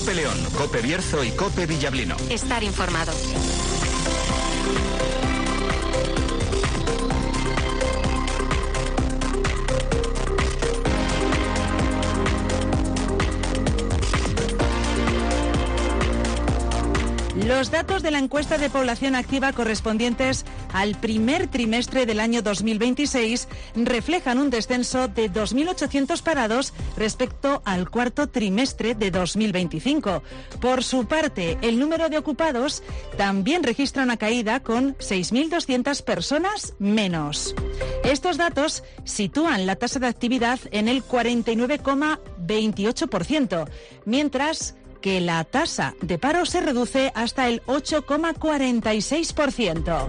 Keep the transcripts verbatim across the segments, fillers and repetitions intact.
COPE León, COPE Bierzo y COPE Villablino. Estar informado. Los datos de la encuesta de población activa correspondientes al primer trimestre del año dos mil veintiséis reflejan un descenso de dos mil ochocientos parados respecto al cuarto trimestre de dos mil veinticinco. Por su parte, el número de ocupados también registra una caída con seis mil doscientas personas menos. Estos datos sitúan la tasa de actividad en el cuarenta y nueve coma veintiocho por ciento, mientras que la tasa de paro se reduce hasta el ocho coma cuarenta y seis por ciento.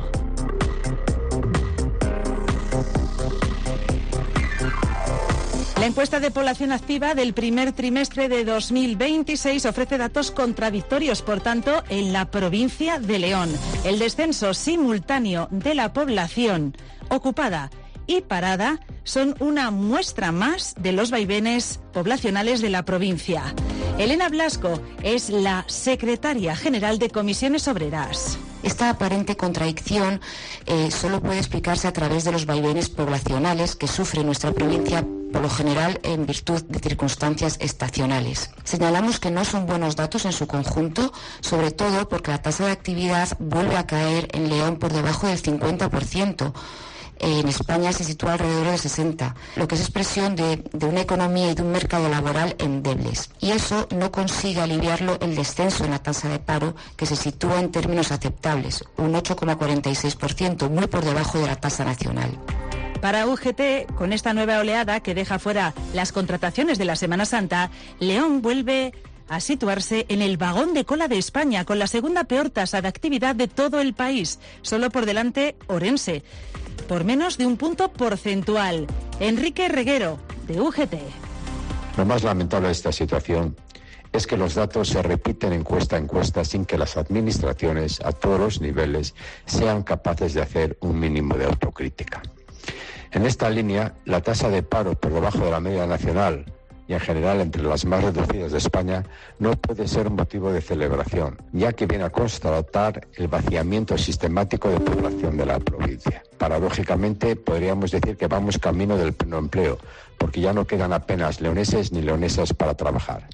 La encuesta de población activa del primer trimestre de dos mil veintiséis ofrece datos contradictorios, por tanto, en la provincia de León. El descenso simultáneo de la población ocupada y parada son una muestra más de los vaivenes poblacionales de la provincia. Elena Blasco es la secretaria general de Comisiones Obreras. Esta aparente contradicción eh, solo puede explicarse a través de los vaivenes poblacionales que sufre nuestra provincia, por lo general en virtud de circunstancias estacionales. Señalamos que no son buenos datos en su conjunto, sobre todo porque la tasa de actividad vuelve a caer en León por debajo del cincuenta por ciento. En España se sitúa alrededor del sesenta por ciento, lo que es expresión de, de una economía y de un mercado laboral endebles. Y eso no consigue aliviarlo el descenso en la tasa de paro, que se sitúa en términos aceptables, un ocho coma cuarenta y seis por ciento, muy por debajo de la tasa nacional. Para U G T, con esta nueva oleada que deja fuera las contrataciones de la Semana Santa, León vuelve a situarse en el vagón de cola de España, con la segunda peor tasa de actividad de todo el país, solo por delante Orense, por menos de un punto porcentual. Enrique Reguero, de U G T. Lo más lamentable de esta situación es que los datos se repiten encuesta a encuesta sin que las administraciones a todos los niveles sean capaces de hacer un mínimo de autocrítica. En esta línea, la tasa de paro por debajo de la media nacional y en general entre las más reducidas de España no puede ser un motivo de celebración, ya que viene a constatar el vaciamiento sistemático de población de la provincia. Paradójicamente, podríamos decir que vamos camino del pleno empleo, porque ya no quedan apenas leoneses ni leonesas para trabajar.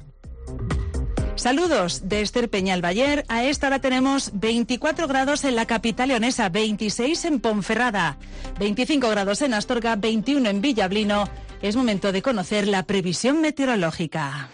Saludos de Esther Peñalbayer. A esta hora tenemos veinticuatro grados en la capital leonesa, veintiséis en Ponferrada, veinticinco grados en Astorga, veintiuno en Villablino. Es momento de conocer la previsión meteorológica.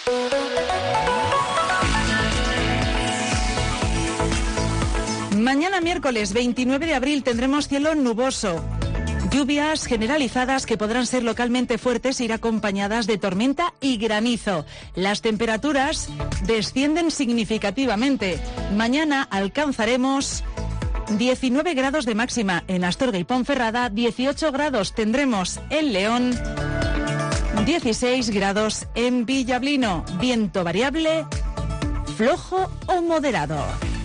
Mañana miércoles veintinueve de abril tendremos cielo nuboso. Lluvias generalizadas que podrán ser localmente fuertes e ir acompañadas de tormenta y granizo. Las temperaturas descienden significativamente. Mañana alcanzaremos diecinueve grados de máxima en Astorga y Ponferrada, dieciocho grados tendremos en León, dieciséis grados en Villablino. Viento variable, flojo o moderado.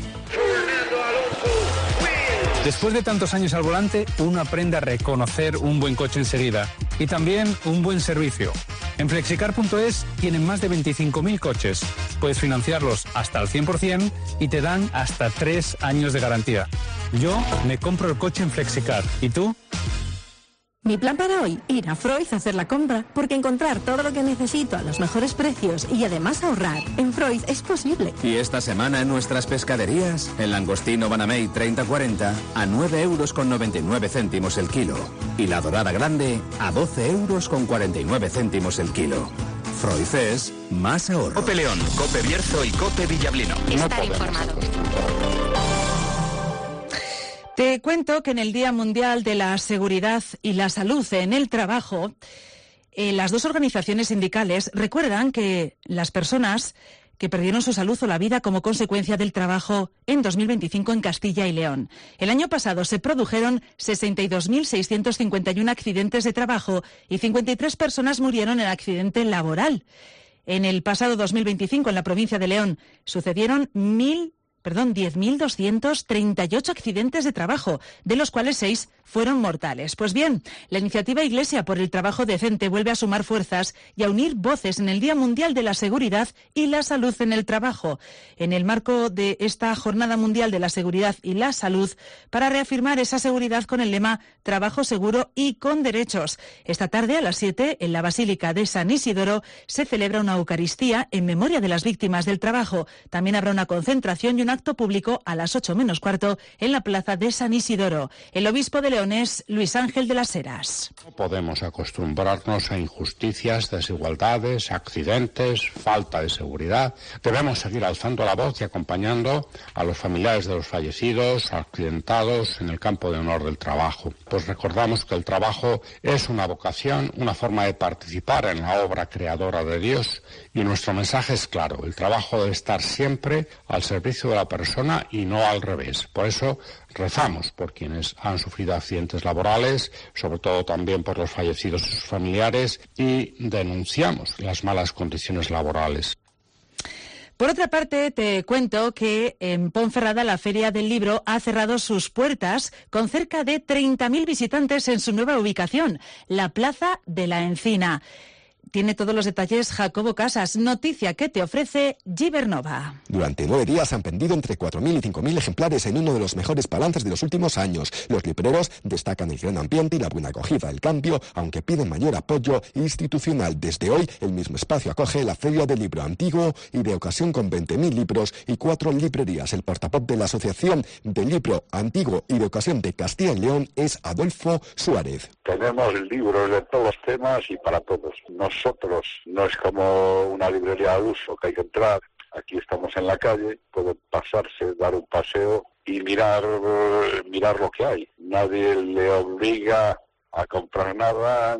Después de tantos años al volante, uno aprende a reconocer un buen coche enseguida y también un buen servicio. En flexicar punto es tienen más de veinticinco mil coches. Puedes financiarlos hasta al cien por ciento y te dan hasta tres años de garantía. Yo me compro el coche en Flexicar. ¿Y tú? Mi plan para hoy, ir a Freud a hacer la compra, porque encontrar todo lo que necesito a los mejores precios y además ahorrar en Freud es posible. Y esta semana en nuestras pescaderías, el langostino Banamey treinta cuarenta a nueve euros con noventa y nueve céntimos el kilo. Y la dorada grande a doce euros con cuarenta y nueve céntimos el kilo. Freud es más ahorro. COPE León, COPE Bierzo y COPE Villablino. Estar informado. Te cuento que en el Día Mundial de la Seguridad y la Salud en el Trabajo, eh, las dos organizaciones sindicales recuerdan que las personas que perdieron su salud o la vida como consecuencia del trabajo en dos mil veinticinco en Castilla y León. El año pasado se produjeron sesenta y dos mil seiscientos cincuenta y uno accidentes de trabajo y cincuenta y tres personas murieron en accidente laboral. En el pasado dos mil veinticinco, en la provincia de León, sucedieron mil... Perdón, diez mil doscientos treinta y ocho accidentes de trabajo, de los cuales seis fueron mortales. Pues bien, la iniciativa Iglesia por el Trabajo Decente vuelve a sumar fuerzas y a unir voces en el Día Mundial de la Seguridad y la Salud en el Trabajo, en el marco de esta Jornada Mundial de la Seguridad y la Salud, para reafirmar esa seguridad con el lema Trabajo seguro y con derechos. Esta tarde a las siete, en la Basílica de San Isidoro, se celebra una Eucaristía en memoria de las víctimas del trabajo. También habrá una concentración y un acto público a las ocho menos cuarto en la plaza de San Isidoro. El obispo de León es Luis Ángel de las Heras. No podemos acostumbrarnos a injusticias, desigualdades, accidentes, falta de seguridad. Debemos seguir alzando la voz y acompañando a los familiares de los fallecidos, accidentados en el campo de honor del trabajo. Pues recordamos que el trabajo es una vocación, una forma de participar en la obra creadora de Dios, y nuestro mensaje es claro: el trabajo debe estar siempre al servicio de la persona y no al revés. Por eso rezamos por quienes han sufrido accidentes laborales, sobre todo también por los fallecidos y sus familiares, y denunciamos las malas condiciones laborales. Por otra parte, te cuento que en Ponferrada la Feria del Libro ha cerrado sus puertas con cerca de treinta mil visitantes en su nueva ubicación, la Plaza de la Encina. Tiene todos los detalles Jacobo Casas, noticia que te ofrece Gibernova. Durante nueve días han vendido entre cuatro mil y cinco mil ejemplares en uno de los mejores balances de los últimos años. Los libreros destacan el gran ambiente y la buena acogida del cambio, aunque piden mayor apoyo institucional. Desde hoy, el mismo espacio acoge la Feria del Libro Antiguo y de ocasión con veinte mil libros y cuatro librerías. El portavoz de la Asociación del Libro Antiguo y de Ocasión de Castilla y León es Adolfo Suárez. Tenemos libros de todos los temas y para todos. Nosotros no es como una librería al uso que hay que entrar. Aquí estamos en la calle, puede pasarse, dar un paseo y mirar, mirar lo que hay. Nadie le obliga a comprar nada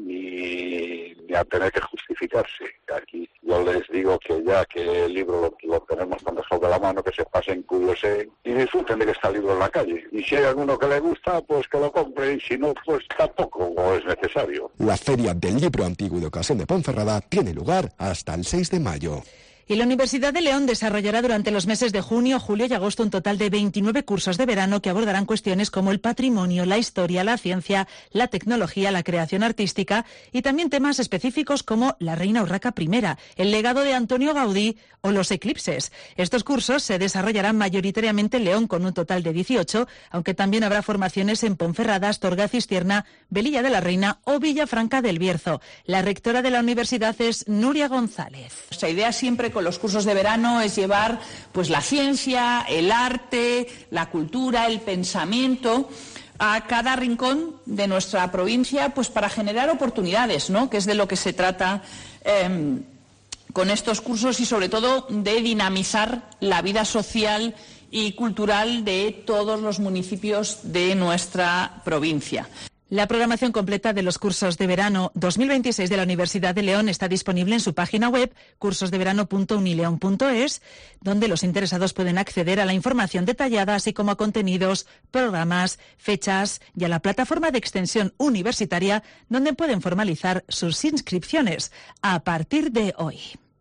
ni, ni a tener que justificarse. Aquí yo les digo que ya que el libro lo, lo tenemos tan dejado de la mano, que se pasen, cúrese y disfruten de que está el libro en la calle. Y si hay alguno que le gusta, pues que lo compre, y si no, pues tampoco es necesario. La Feria del Libro Antiguo y de Ocasión de Ponferrada tiene lugar hasta el seis de mayo. Y la Universidad de León desarrollará durante los meses de junio, julio y agosto un total de veintinueve cursos de verano que abordarán cuestiones como el patrimonio, la historia, la ciencia, la tecnología, la creación artística y también temas específicos como la Reina Urraca primera, el legado de Antonio Gaudí o los eclipses. Estos cursos se desarrollarán mayoritariamente en León con un total de dieciocho, aunque también habrá formaciones en Ponferrada, Astorga, Cistierna, Velilla de la Reina o Villafranca del Bierzo. La rectora de la universidad es Nuria González. Nuestra idea siempre con los cursos de verano es llevar pues la ciencia, el arte, la cultura, el pensamiento a cada rincón de nuestra provincia, pues para generar oportunidades, ¿no? Que es de lo que se trata eh, con estos cursos, y sobre todo de dinamizar la vida social y cultural de todos los municipios de nuestra provincia. La programación completa de los cursos de verano dos mil veintiséis de la Universidad de León está disponible en su página web cursos de verano punto unileon punto es, donde los interesados pueden acceder a la información detallada, así como a contenidos, programas, fechas y a la plataforma de extensión universitaria, donde pueden formalizar sus inscripciones a partir de hoy.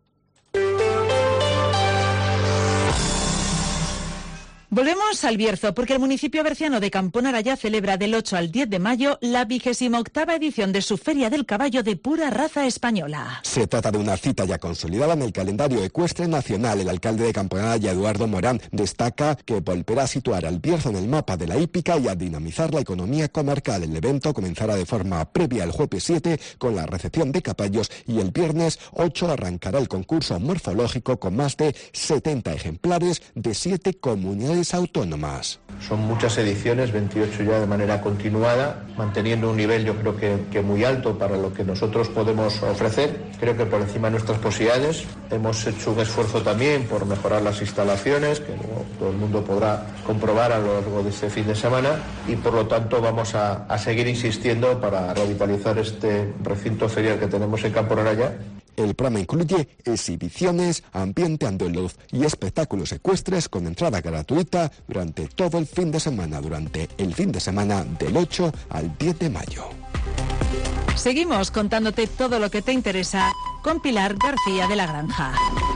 Volvemos al Bierzo, porque el municipio berciano de Camponaraya celebra del ocho al diez de mayo la vigésima octava edición de su Feria del Caballo de pura raza española. Se trata de una cita ya consolidada en el calendario ecuestre nacional. El alcalde de Camponaraya, Eduardo Morán, destaca que volverá a situar al Bierzo en el mapa de la hípica y a dinamizar la economía comarcal. El evento comenzará de forma previa el jueves siete con la recepción de caballos y el viernes ocho arrancará el concurso morfológico con más de setenta ejemplares de siete comunidades autónomas. Son muchas ediciones, veintiocho ya de manera continuada, manteniendo un nivel yo creo que, que muy alto para lo que nosotros podemos ofrecer. Creo que por encima de nuestras posibilidades. Hemos hecho un esfuerzo también por mejorar las instalaciones, que luego todo el mundo podrá comprobar a lo largo de este fin de semana, y por lo tanto vamos a, a seguir insistiendo para revitalizar este recinto ferial que tenemos en Camponaraya. El programa incluye exhibiciones, ambiente andaluz y espectáculos ecuestres con entrada gratuita durante todo el fin de semana, durante el fin de semana del ocho al diez de mayo. Seguimos contándote todo lo que te interesa con Pilar García de la Granja.